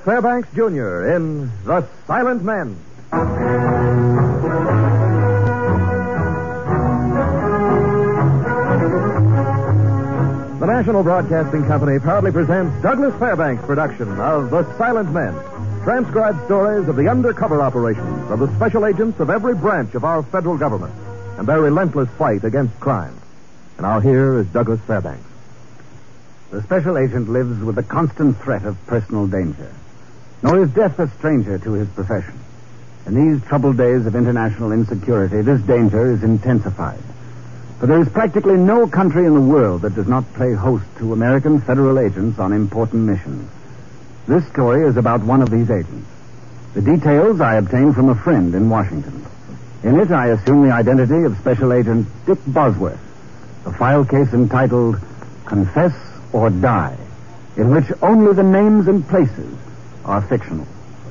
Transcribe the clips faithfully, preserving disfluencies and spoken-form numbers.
Fairbanks, Junior in The Silent Men. The National Broadcasting Company proudly presents Douglas Fairbanks' production of The Silent Men, transcribed stories of the undercover operations of the special agents of every branch of our federal government and their relentless fight against crime. And now here is Douglas Fairbanks. The special agent lives with the constant threat of personal danger. Nor is death a stranger to his profession. In these troubled days of international insecurity, this danger is intensified. For there is practically no country in the world that does not play host to American federal agents on important missions. This story is about one of these agents. The details I obtained from a friend in Washington. In it, I assume the identity of Special Agent Dick Bosworth, a file case entitled Confess or Die, in which only the names and places are fictional.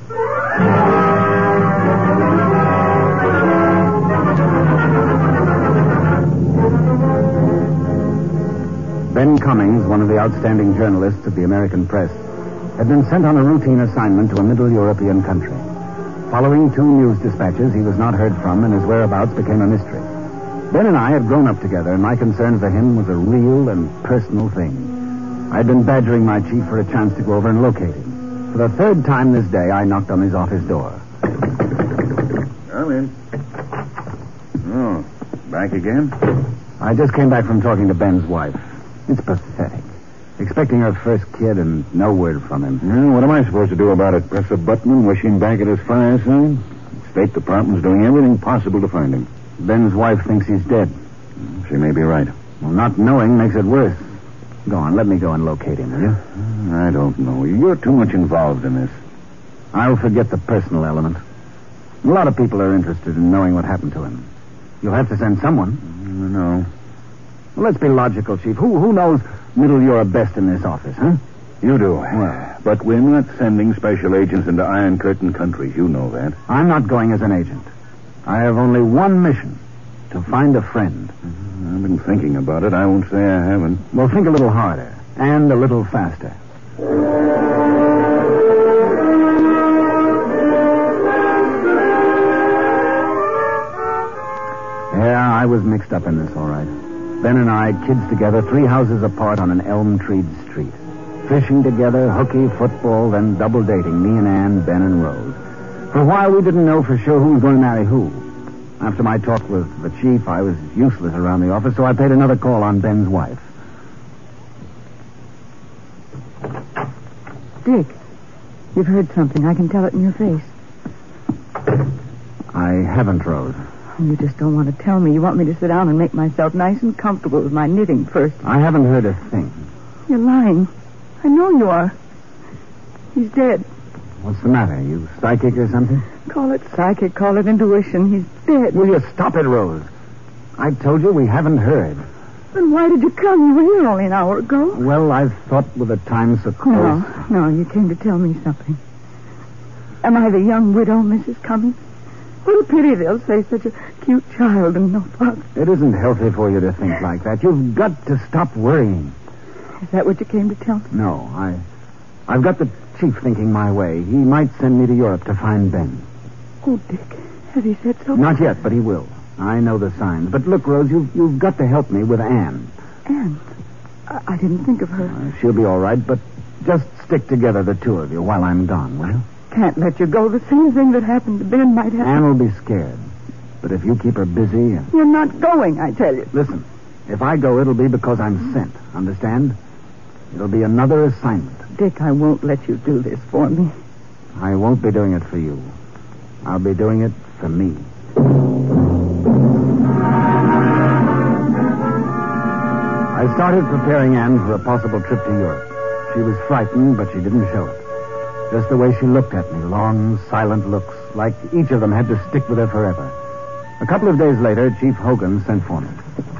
Ben Cummings, one of the outstanding journalists of the American press, had been sent on a routine assignment to a Middle European country. Following two news dispatches, he was not heard from, and his whereabouts became a mystery. Ben and I had grown up together, and my concern for him was a real and personal thing. I had been badgering my chief for a chance to go over and locate him. For the third time this day, I knocked on his office door. Come in. Oh, back again? I just came back from talking to Ben's wife. It's pathetic. Expecting her first kid and no word from him. Well, what am I supposed to do about it? Press a button and wish him back at his fireside? The State Department's doing everything possible to find him. Ben's wife thinks he's dead. She may be right. Well, not knowing makes it worse. Go on, let me go and locate him, will you? I don't know. You're too much involved in this. I'll forget the personal element. A lot of people are interested in knowing what happened to him. You'll have to send someone. No. Well, let's be logical, Chief. Who who knows Middle Europe best in this office, huh? You do. Well. But we're not sending special agents into Iron Curtain countries. You know that. I'm not going as an agent. I have only one mission, to find a friend. I've been thinking about it. I won't say I haven't. Well, think a little harder, and a little faster. Yeah, I was mixed up in this, all right. Ben and I, kids together, three houses apart on an elm-treed street. Fishing together, hooky, football, then double dating, me and Ann, Ben and Rose. For a while, we didn't know for sure who was going to marry who. After my talk with the chief, I was useless around the office, so I paid another call on Ben's wife. Dick, you've heard something. I can tell it in your face. I haven't, Rose. You just don't want to tell me. You want me to sit down and make myself nice and comfortable with my knitting first. I haven't heard a thing. You're lying. I know you are. He's dead. What's the matter? You psychic or something? Call it psychic, call it intuition. He's dead. Will you stop it, Rose? I told you we haven't heard. Then why did you come? You were here only an hour ago. Well, I thought with the time so close. No, no, you came to tell me something. Am I the young widow, Missus Cummings? What a pity they'll say such a cute child and no father. It isn't healthy for you to think like that. You've got to stop worrying. Is that what you came to tell me? No, I... I've got the chief thinking my way. He might send me to Europe to find Ben. Oh, Dick, has he said so? Not yet, but he will. I know the signs. But look, Rose, you've, you've got to help me with Anne. Anne? I, I didn't think of her. Uh, she'll be all right, but just stick together, the two of you, while I'm gone, will you? Can't let you go. The same thing that happened to Ben might happen. Anne will be scared. But if you keep her busy... And... You're not going, I tell you. Listen, if I go, it'll be because I'm sent. Understand? It'll be another assignment. Dick, I won't let you do this for me. I won't be doing it for you. I'll be doing it for me. I started preparing Anne for a possible trip to Europe. She was frightened, but she didn't show it. Just the way she looked at me, long, silent looks, like each of them had to stick with her forever. A couple of days later, Chief Hogan sent for me.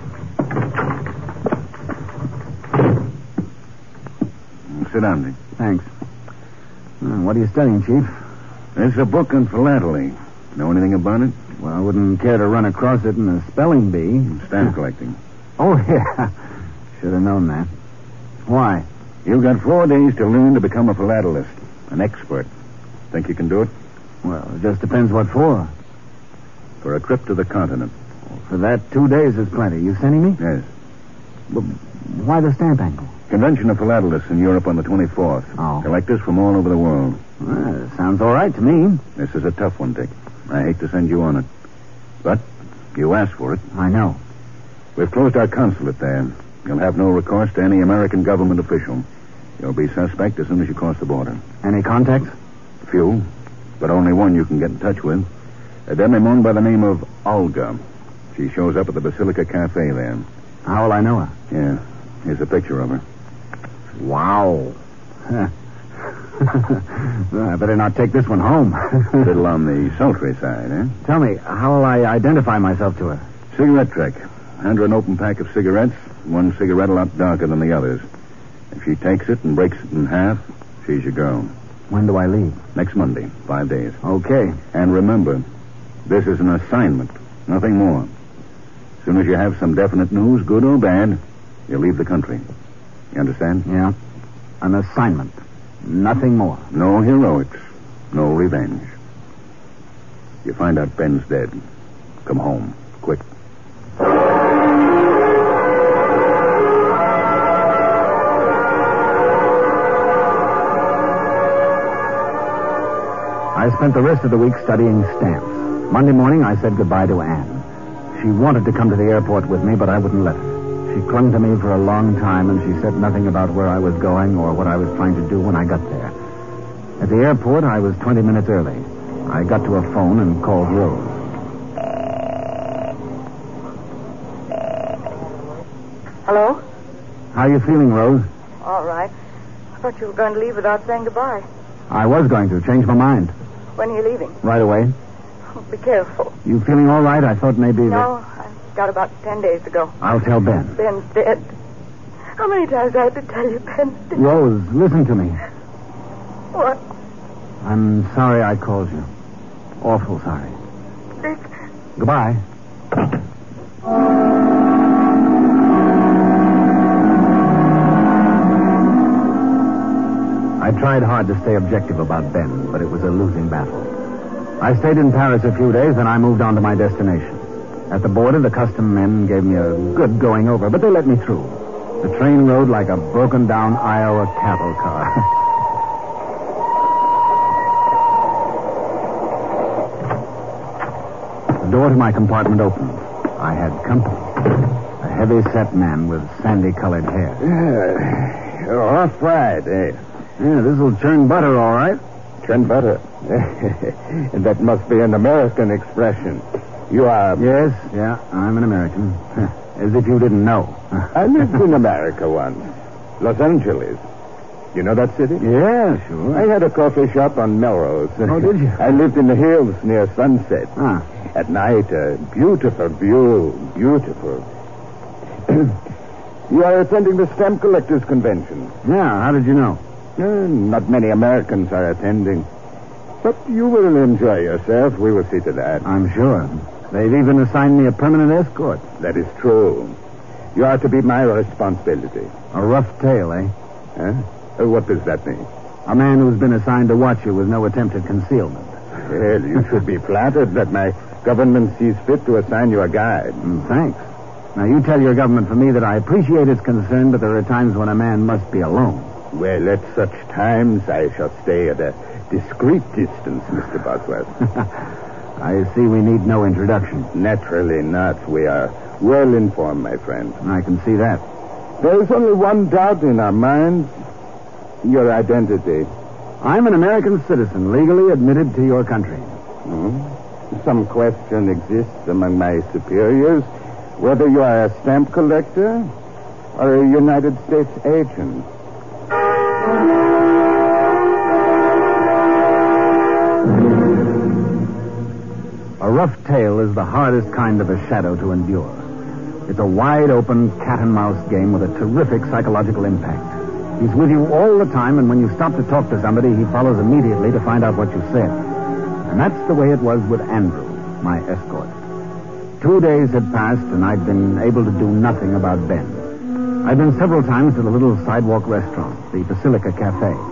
Sit down, Dick. Thanks. Uh, what are you studying, Chief? It's a book on philately. Know anything about it? Well, I wouldn't care to run across it in a spelling bee. Stamp collecting. Oh, yeah. Should have known that. Why? You've got four days to learn to become a philatelist. An expert. Think you can do it? Well, it just depends what for. For a trip to the continent. For that, two days is plenty. You sending me? Yes. Well, why the stamp angle? Convention of Philatelists in Europe on the twenty-fourth. Oh. Collectors from all over the world. Well, sounds all right to me. This is a tough one, Dick. I hate to send you on it. But you asked for it. I know. We've closed our consulate there. You'll have no recourse to any American government official. You'll be suspect as soon as you cross the border. Any contacts? Few, but only one you can get in touch with. A demi-monde by the name of Olga. She shows up at the Basilica Cafe there. How will I know her? Yeah, here's a picture of her. Wow. Huh. Well, I better not take this one home. A little on the sultry side, eh? Tell me, how will I identify myself to her? Cigarette trick. Hand her an open pack of cigarettes, one cigarette a lot darker than the others. If she takes it and breaks it in half, she's your girl. When do I leave? Next Monday, five days. Okay. And remember, this is an assignment, nothing more. As soon as you have some definite news, good or bad, you leave the country. You understand? Yeah. An assignment. Nothing more. No heroics. No revenge. You find out Ben's dead. Come home. Quick. I spent the rest of the week studying stamps. Monday morning, I said goodbye to Anne. She wanted to come to the airport with me, but I wouldn't let her. She clung to me for a long time, and she said nothing about where I was going or what I was trying to do when I got there. At the airport, I was twenty minutes early. I got to a phone and called Rose. Hello? How are you feeling, Rose? All right. I thought you were going to leave without saying goodbye. I was going to. Change my mind. When are you leaving? Right away. Oh, be careful. You feeling all right? I thought maybe that... No, I've got about ten days to go. I'll tell Ben. Ben's dead. How many times do I have to tell you Ben's dead? Rose, listen to me. What? I'm sorry I called you. Awful sorry. Dick. Goodbye. I tried hard to stay objective about Ben, but it was a losing battle. I stayed in Paris a few days, and I moved on to my destination. At the border, the custom men gave me a good going over, but they let me through. The train rode like a broken-down Iowa cattle car. The door to my compartment opened. I had company. A heavy-set man with sandy-colored hair. Yeah, you're off right, eh? Yeah, this'll churn butter, all right. Churn butter. And that must be an American expression. You are... Yes, yeah, I'm an American. As if you didn't know. I lived in America once. Los Angeles. You know that city? Yeah, sure. I had a coffee shop on Melrose. Oh, did you? I lived in the hills near Sunset. Ah. At night, a beautiful view. Beautiful. You are attending the Stamp Collectors Convention. Yeah, how did you know? Uh, not many Americans are attending. But you will enjoy yourself. We will see to that. I'm sure. They've even assigned me a permanent escort. That is true. You are to be my responsibility. A rough tale, eh? Huh? Uh, what does that mean? A man who's been assigned to watch you with no attempt at concealment. Well, you should be flattered that my government sees fit to assign you a guide. Mm, thanks. Now, you tell your government for me that I appreciate its concern, but there are times when a man must be alone. Well, at such times, I shall stay at a discreet distance, Mister Bosworth. I see we need no introduction. Naturally not. We are well informed, my friend. I can see that. There is only one doubt in our minds. Your identity. I'm an American citizen, legally admitted to your country. Hmm? Some question exists among my superiors whether you are a stamp collector or a United States agent. A rough tale is the hardest kind of a shadow to endure. It's a wide-open cat-and-mouse game with a terrific psychological impact. He's with you all the time, and when you stop to talk to somebody, he follows immediately to find out what you said. And that's the way it was with Andrew, my escort. Two days had passed, and I'd been able to do nothing about Ben. I'd been several times to the little sidewalk restaurant, the Basilica Cafe.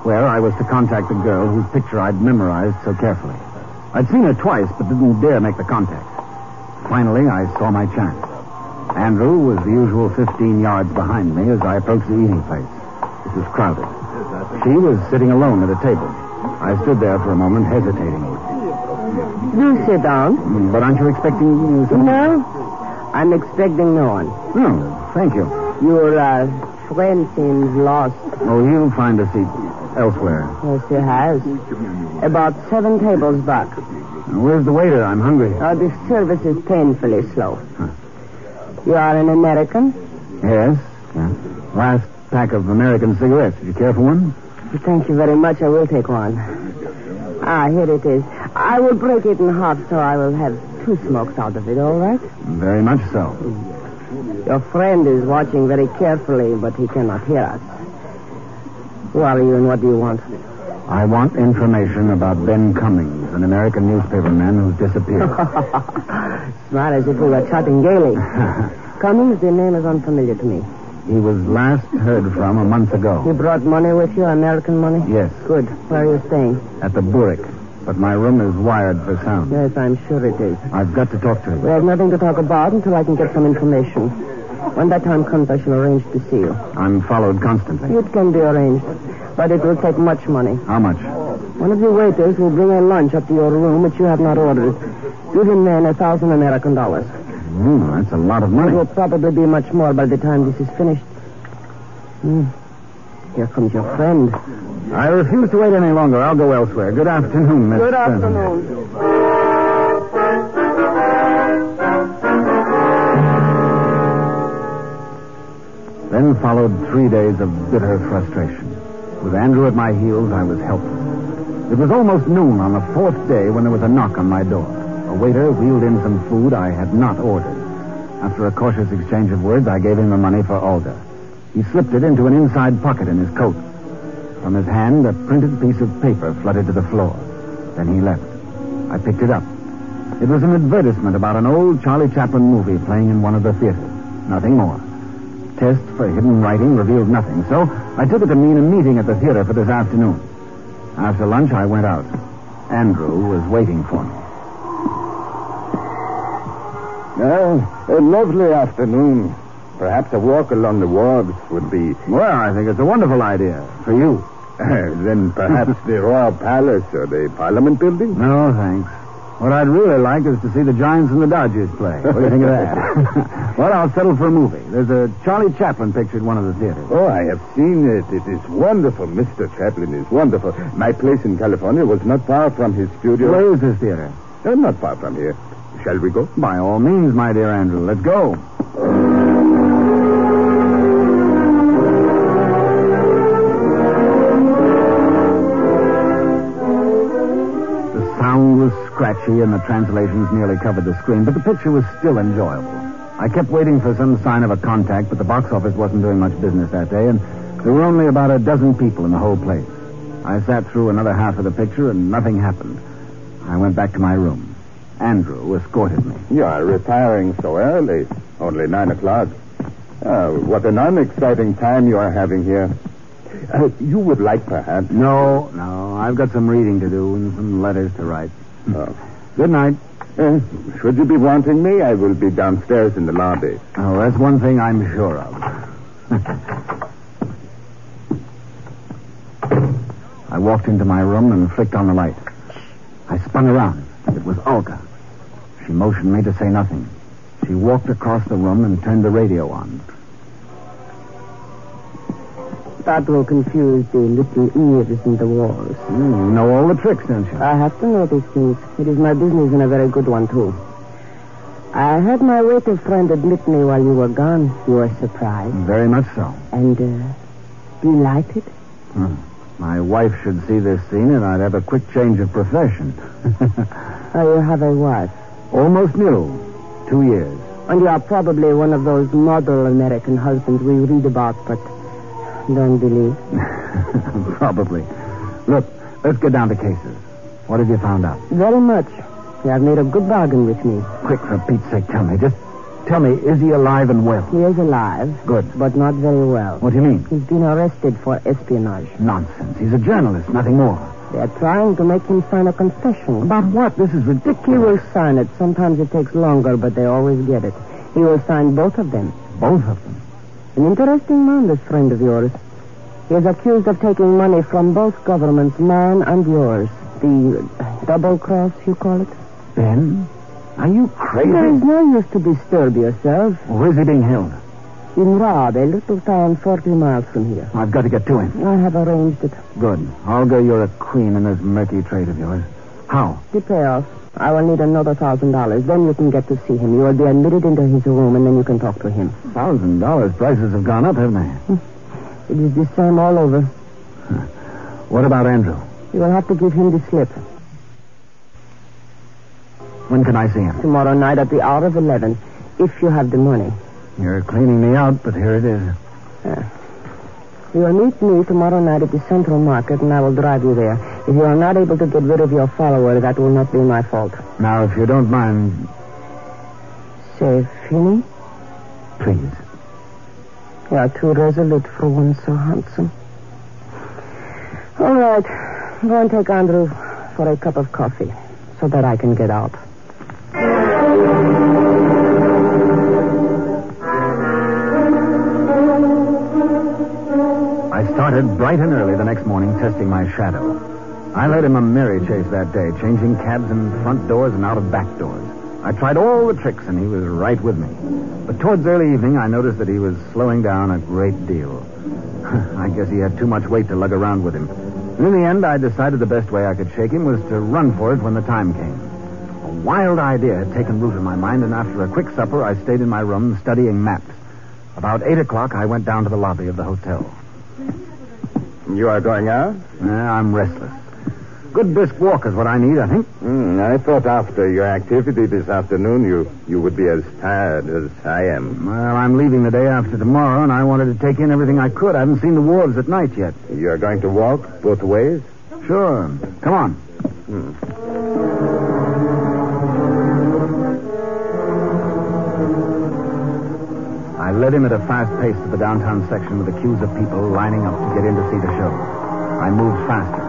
where I was to contact the girl whose picture I'd memorized so carefully. I'd seen her twice, but didn't dare make the contact. Finally, I saw my chance. Andrew was the usual fifteen yards behind me as I approached the eating place. It was crowded. She was sitting alone at a table. I stood there for a moment, hesitating. Do sit down. But aren't you expecting someone? No, I'm expecting no one. No, thank you. Your uh, friend seems lost. Oh, he'll find a seat elsewhere. Yes, he has. About seven tables back. Where's the waiter? I'm hungry. Oh, this service is painfully slow. Huh. You are an American? Yes. Yeah. Last pack of American cigarettes. Would you care for one? Thank you very much. I will take one. Ah, here it is. I will break it in half so I will have two smokes out of it, all right? Very much so. Your friend is watching very carefully, but he cannot hear us. Who are you and what do you want? I want information about Ben Cummings, an American newspaperman who's disappeared. Smart as if we were chatting gaily. Cummings, the name is unfamiliar to me. He was last heard from a month ago. You brought money with you, American money? Yes. Good. Where are you staying? At the Burek. But my room is wired for sound. Yes, I'm sure it is. I've got to talk to you. We have nothing to talk about until I can get some information. When that time comes, I shall arrange to see you. I'm followed constantly. It can be arranged, but it will take much money. How much? One of your waiters will bring a lunch up to your room, which you have not ordered. Give him then a thousand American dollars. Mm, that's a lot of money. It will probably be much more by the time this is finished. Hmm. Here comes your friend. I refuse to wait any longer. I'll go elsewhere. Good afternoon, Miss. Good afternoon. Then followed three days of bitter frustration. With Andrew at my heels, I was helpless. It was almost noon on the fourth day when there was a knock on my door. A waiter wheeled in some food I had not ordered. After a cautious exchange of words, I gave him the money for Olga. He slipped it into an inside pocket in his coat. From his hand, a printed piece of paper fluttered to the floor. Then he left. I picked it up. It was an advertisement about an old Charlie Chaplin movie playing in one of the theaters. Nothing more. Test for hidden writing revealed nothing, so I took it to mean a meeting at the theater for this afternoon. After lunch, I went out. Andrew was waiting for me. Uh, a lovely afternoon. Perhaps a walk along the wharves would be... Well, I think it's a wonderful idea. For you. Then perhaps the Royal Palace or the Parliament Building? No, thanks. What I'd really like is to see the Giants and the Dodgers play. What do you think of that? Well, I'll settle for a movie. There's a Charlie Chaplin picture at one of the theaters. Oh, I have seen it. It is wonderful. Mister Chaplin is wonderful. My place in California was not far from his studio. Where is this theater? Uh, not far from here. Shall we go? By all means, my dear Andrew. Let's go. Was scratchy and the translations nearly covered the screen, but the picture was still enjoyable. I kept waiting for some sign of a contact, but the box office wasn't doing much business that day, and there were only about a dozen people in the whole place. I sat through another half of the picture, and nothing happened. I went back to my room. Andrew escorted me. You are retiring so early. Only nine o'clock. Oh, what an unexciting time you are having here. Uh, you would like, perhaps... No, no. I've got some reading to do and some letters to write. Oh. Good night. Uh, should you be wanting me, I will be downstairs in the lobby. Oh, that's one thing I'm sure of. I walked into my room and flicked on the light. I spun around. It was Olga. She motioned me to say nothing. She walked across the room and turned the radio on. That will confuse the little ears in the walls. Mm, you know all the tricks, don't you? I have to know these things. It is my business and a very good one, too. I had my waiter friend admit me while you were gone. You were surprised. Very much so. And, uh, delighted? Hmm. My wife should see this scene, and I'd have a quick change of profession. Oh, you have a wife? Almost new. Two years. And you are probably one of those model American husbands we read about, but... don't believe. Probably. Look, let's get down to cases. What have you found out? Very much. You have made a good bargain with me. Quick, for Pete's sake, tell me. Just Tell me, is he alive and well? He is alive. Good. But not very well. What do you mean? He's been arrested for espionage. Nonsense. He's a journalist, nothing more. They are trying to make him sign a confession. About what? This is ridiculous. He will sign it. Sometimes it takes longer, but they always get it. He will sign both of them. Both of them? An interesting man, this friend of yours. He is accused of taking money from both governments, mine and yours. The uh, double cross, you call it? Ben? Are you crazy? There is no use to disturb yourself. Where is he being held? In Raab, a little town forty miles from here. I've got to get to him. I have arranged it. Good. Olga, you're a queen in this murky trade of yours. How? The payoff. I will need another thousand dollars. Then you can get to see him. You will be admitted into his room, and then you can talk to him. Thousand dollars. Prices have gone up, haven't they? It is the same all over. What about Andrew? You will have to give him the slip. When can I see him? Tomorrow night at the hour of eleven, if you have the money. You're cleaning me out, but here it is. Yeah. You will meet me tomorrow night at the Central Market, and I will drive you there. If you are not able to get rid of your follower, that will not be my fault. Now, if you don't mind... Say, Finney? Please. You are too resolute for one so handsome. All right. Go and take Andrew for a cup of coffee, so that I can get out. I started bright and early the next morning testing my shadow. I led him a merry chase that day, changing cabs in front doors and out of back doors. I tried all the tricks, and he was right with me. But towards early evening, I noticed that he was slowing down a great deal. I guess he had too much weight to lug around with him. And in the end, I decided the best way I could shake him was to run for it when the time came. A wild idea had taken root in my mind, and after a quick supper, I stayed in my room studying maps. About eight o'clock, I went down to the lobby of the hotel. You are going out? Uh, I'm restless. Good brisk walk is what I need, I think. Mm, I thought after your activity this afternoon, you, you would be as tired as I am. Well, I'm leaving the day after tomorrow, and I wanted to take in everything I could. I haven't seen the wharves at night yet. You are going to walk both ways? Sure. Come on. Hmm. I led him at a fast pace to the downtown section with the queues of people lining up to get in to see the show. I moved faster.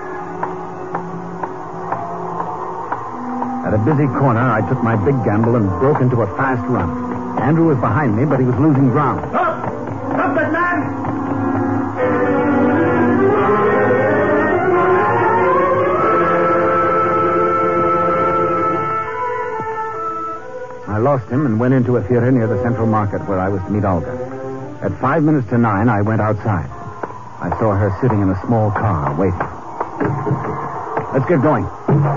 At a busy corner, I took my big gamble and broke into a fast run. Andrew was behind me, but he was losing ground. Stop! Stop that man! I lost him and went into a theater near the Central Market where I was to meet Olga. At five minutes to nine, I went outside. I saw her sitting in a small car, waiting. Let's get going.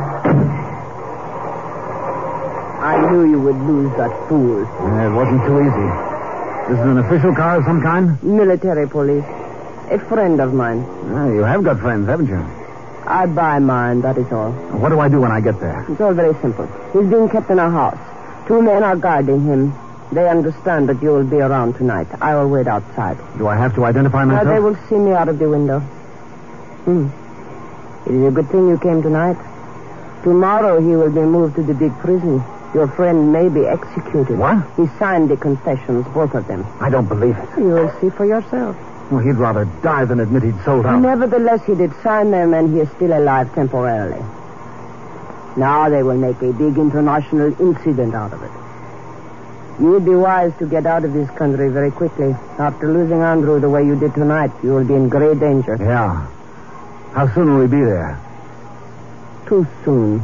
I knew you would lose that fool. Uh, it wasn't too easy. This is an official car of some kind? Military police. A friend of mine. Uh, you have got friends, haven't you? I buy mine, that is all. What do I do when I get there? It's all very simple. He's being kept in a house. Two men are guarding him. They understand that you will be around tonight. I will wait outside. Do I have to identify Now myself? they will see me out of the window. Hmm. It is a good thing you came tonight. Tomorrow he will be moved to the big prison. Your friend may be executed. What? He signed the confessions, both of them. I don't believe it. You will see for yourself. Well, he'd rather die than admit he'd sold out. Nevertheless, he did sign them, and he is still alive temporarily. Now they will make a big international incident out of it. You would be wise to get out of this country very quickly. After losing Andrew the way you did tonight, you will be in great danger. Yeah. How soon will we be there? Too soon.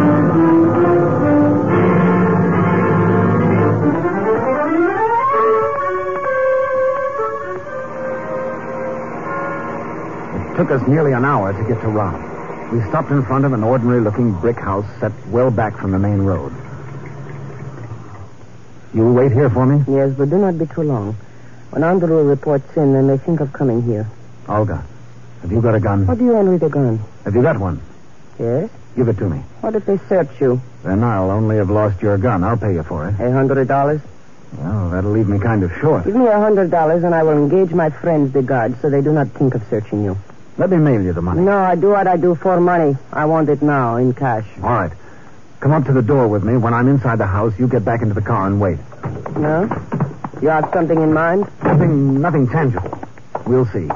It took us nearly an hour to get to Rob. We stopped in front of an ordinary-looking brick house set well back from the main road. You'll wait here for me? Yes, but do not be too long. When Andrew reports in, they may think of coming here. Olga, have you got a gun? What do you want with a gun? Have you got one? Yes? Give it to me. What if they search you? Then I'll only have lost your gun. I'll pay you for it. A hundred dollars? Well, that'll leave me kind of short. Give me a hundred dollars and I will engage my friends, the guards, so they do not think of searching you. Let me mail you the money. No, I do what I do for money. I want it now, in cash. All right. Come up to the door with me. When I'm inside the house, you get back into the car and wait. No? You have something in mind? Nothing, nothing tangible. We'll see.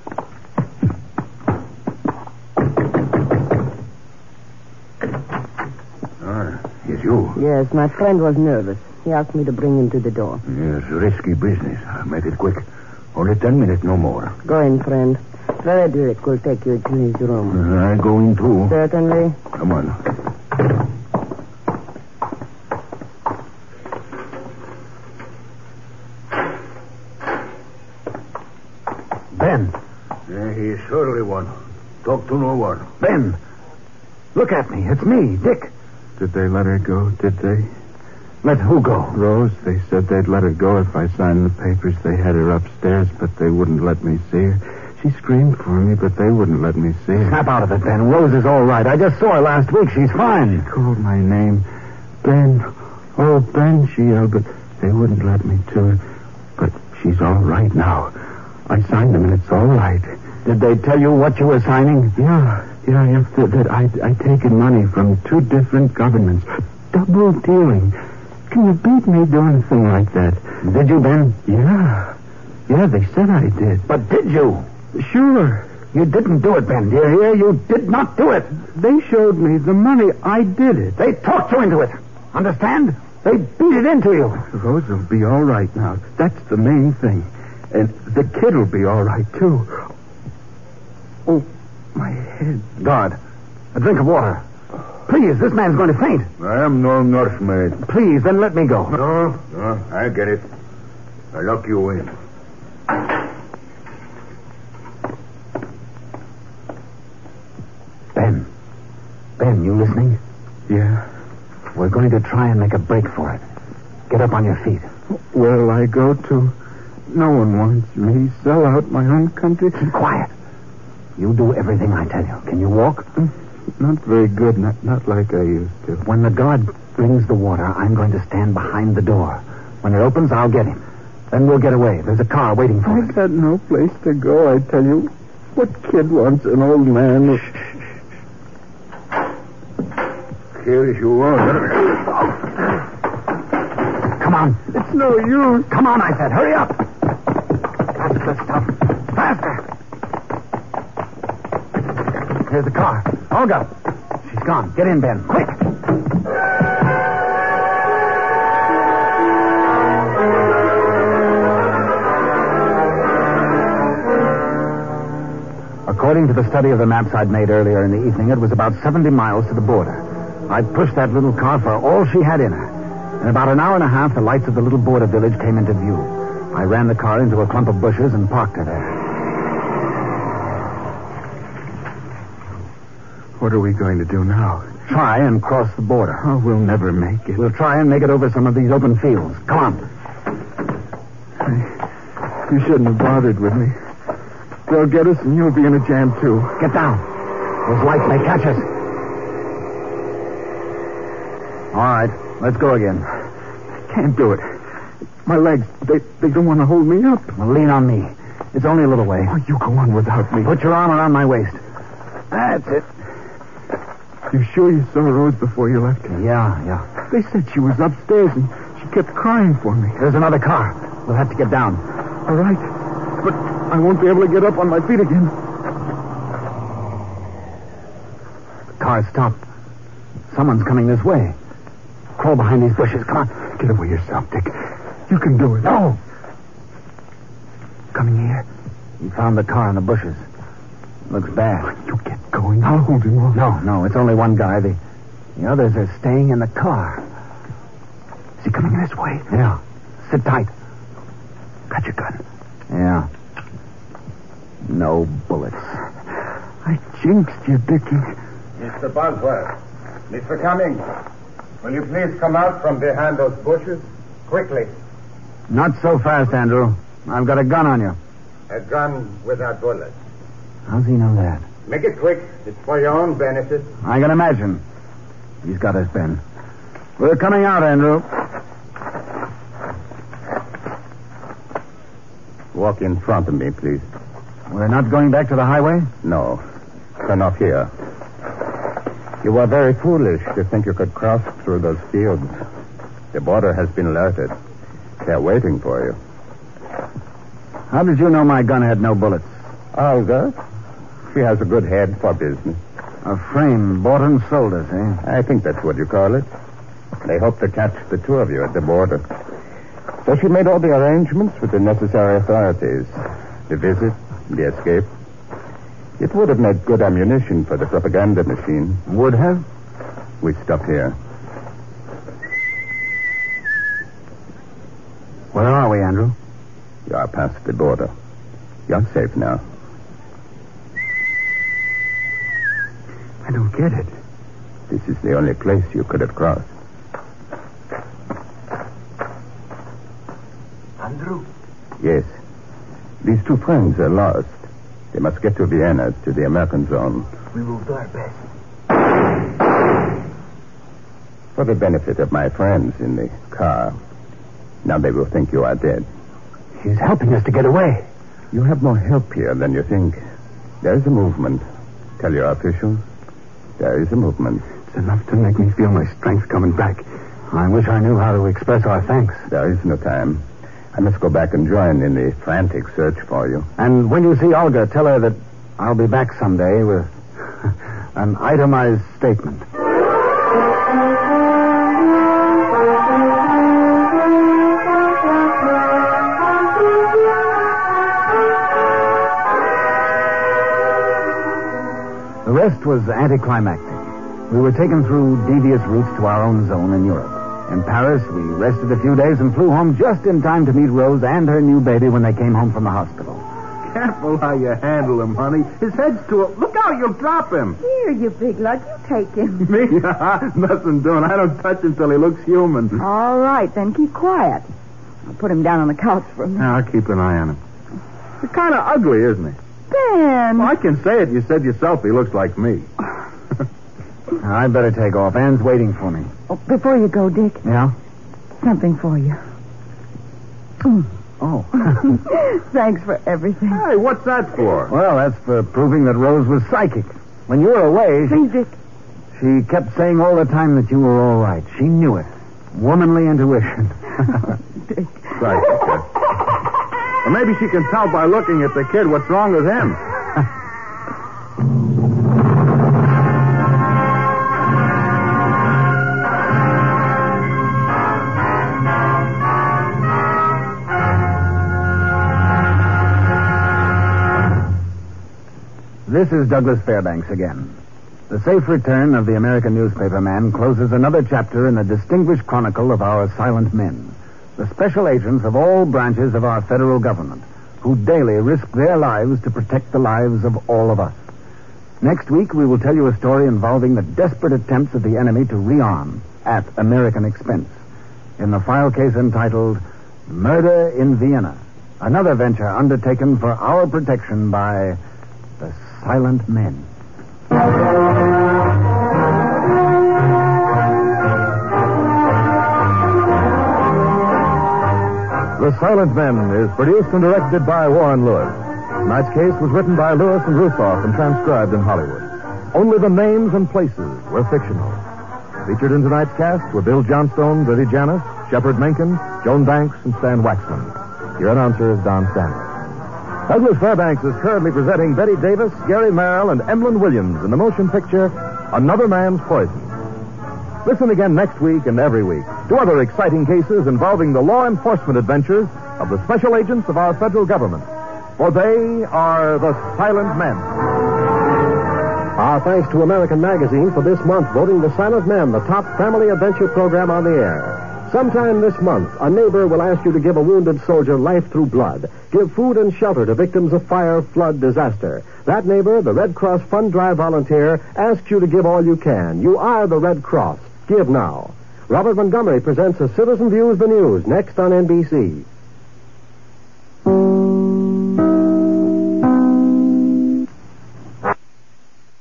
Ah, it's you. Yes, my friend was nervous. He asked me to bring him to the door. Yes, risky business. Make it quick. Only ten minutes, no more. Go in, friend. Frederick will take you to his room. I go in too. Certainly. Come on. Ben. Yeah, he's surely one. Talk to no one. Ben. Look at me. It's me, Dick. Did they let her go, did they? Let who go? Rose, they said they'd let her go if I signed the papers. They had her upstairs, but they wouldn't let me see her. She screamed for me, but they wouldn't let me see her. Snap out of it, Ben. Rose is all right. I just saw her last week. She's fine. She called my name. Ben. Oh, Ben, she yelled, but they wouldn't let me to her. But she's all right now. I signed them, and it's all right. Did they tell you what you were signing? Yeah, yeah, yeah. That, that I'd, I'd taken money from two different governments. Double dealing. Can you beat me doing a thing like that? Did you, Ben? Yeah. Yeah, they said I did. But did you? Sure. You didn't do it, Ben. Do you hear? You did not do it. They showed me the money. I did it. They talked you into it. Understand? They beat it into you. Rose will be all right now. That's the main thing. And the kid will be all right, too. Oh, my head. Guard, a drink of water. Please, this man's going to faint. I am no nursemaid. Please, then let me go. No, no, I get it. I lock you in. Ben. Ben, you listening? Yeah. We're going to try and make a break for it. Get up on your feet. Where'll I go to? No one wants me. Sell out my own country. Keep quiet. You do everything I tell you. Can you walk? Not very good. Not, not like I used to. When the guard brings the water, I'm going to stand behind the door. When it opens, I'll get him. Then we'll get away. There's a car waiting for I us. got no place to go, I tell you. What kid wants an old man? Shh, shh, shh. Here you are. Come on. It's no use. Come on, I said. Hurry up. That's the stuff. Faster. Here's the car. Olga. She's gone. Get in, Ben. Quick. According to the study of the maps I'd made earlier in the evening, it was about seventy miles to the border. I'd pushed that little car for all she had in her. In about an hour and a half, the lights of the little border village came into view. I ran the car into a clump of bushes and parked her there. What are we going to do now? Try and cross the border. Oh, we'll never make it. We'll try and make it over some of these open fields. Come on. I, you shouldn't have bothered with me. They'll get us and you'll be in a jam, too. Get down. Those lights may catch us. All right, let's go again. I can't do it. My legs, they, they don't want to hold me up. Well, lean on me. It's only a little way. Oh, you go on without me. Put your arm around my waist. That's it. You sure you saw Rose before you left her? Yeah, yeah. They said she was upstairs and she kept crying for me. There's another car. We'll have to get down. All right. But I won't be able to get up on my feet again. The car stopped. Someone's coming this way. Crawl behind these bushes. Come on. Get away yourself, Dick. You can do it. No. Coming here. He found the car in the bushes. Looks bad. You get going. I'll hold him off. No, no. It's only one guy. The, the others are staying in the car. Is he coming this way? Yeah. Sit tight. Got your gun? Yeah. No bullets. I jinxed you, Dickie. Mister Boswell. Mister Cummings. Will you please come out from behind those bushes? Quickly. Not so fast, Andrew. I've got a gun on you. A gun without bullets. How's he know that? Make it quick. It's for your own benefit. I can imagine. He's got us, Ben. We're coming out, Andrew. Walk in front of me, please. We're not going back to the highway? No. Turn off here. You were very foolish to think you could cross through those fields. The border has been alerted. They're waiting for you. How did you know my gun had no bullets? Olga, she has a good head for business. A frame bought and sold us, eh? I think that's what you call it. They hope to catch the two of you at the border. So she made all the arrangements with the necessary authorities. The visit, the escape. It would have made good ammunition for the propaganda machine. Would have? We stop here. Where are we, Andrew? You are past the border. You're safe now. I don't get it. This is the only place you could have crossed. Andrew? Yes. These two friends are lost. They must get to Vienna, to the American zone. We will do our best. For the benefit of my friends in the car. Now they will think you are dead. He's helping us to get away. You have more help here than you think. There is a movement. Tell your officials. There is a movement. It's enough to make me feel my strength coming back. I wish I knew how to express our thanks. There is no time. I must go back and join in the frantic search for you. And when you see Olga, tell her that I'll be back someday with an itemized statement. The rest was anticlimactic. We were taken through devious routes to our own zone in Europe. In Paris, we rested a few days and flew home just in time to meet Rose and her new baby when they came home from the hospital. Careful how you handle him, honey. His head's too... Look out, you'll drop him. Here, you big lug. You take him. Me? Nothing doing. I don't touch him till he looks human. All right, then keep quiet. I'll put him down on the couch for a minute. Now, I'll keep an eye on him. He's kind of ugly, isn't he? Ben! Well, I can say it. You said yourself he looks like me. I'd better take off. Anne's waiting for me. Oh, before you go, Dick, Yeah? something for you. Mm. Oh. Thanks for everything. Hey, what's that for? Well, that's for proving that Rose was psychic. When you were away, Please, Dick. she, she kept saying all the time that you were all right. She knew it. Womanly intuition. Dick. Right. Well, maybe she can tell by looking at the kid what's wrong with him. This is Douglas Fairbanks again. The safe return of the American newspaper man closes another chapter in the distinguished chronicle of our silent men, the special agents of all branches of our federal government, who daily risk their lives to protect the lives of all of us. Next week, we will tell you a story involving the desperate attempts of the enemy to rearm at American expense in the file case entitled Murder in Vienna, another venture undertaken for our protection by the Silent Men. The Silent Men is produced and directed by Warren Lewis. Tonight's case was written by Lewis and Ruthoff and transcribed in Hollywood. Only the names and places were fictional. Featured in tonight's cast were Bill Johnstone, Billy Janis, Shepard Menken, Joan Banks, and Stan Waxman. Your announcer is Don Stanley. Douglas Fairbanks is currently presenting Betty Davis, Gary Merrill, and Emlyn Williams in the motion picture Another Man's Poison. Listen again next week and every week to other exciting cases involving the law enforcement adventures of the special agents of our federal government. For they are the Silent Men. Our thanks to American Magazine for this month voting The Silent Men the top family adventure program on the air. Sometime this month, a neighbor will ask you to give a wounded soldier life through blood. Give food and shelter to victims of fire, flood, disaster. That neighbor, the Red Cross Fund Drive volunteer, asks you to give all you can. You are the Red Cross. Give now. Robert Montgomery presents A Citizen Views the News next on N B C.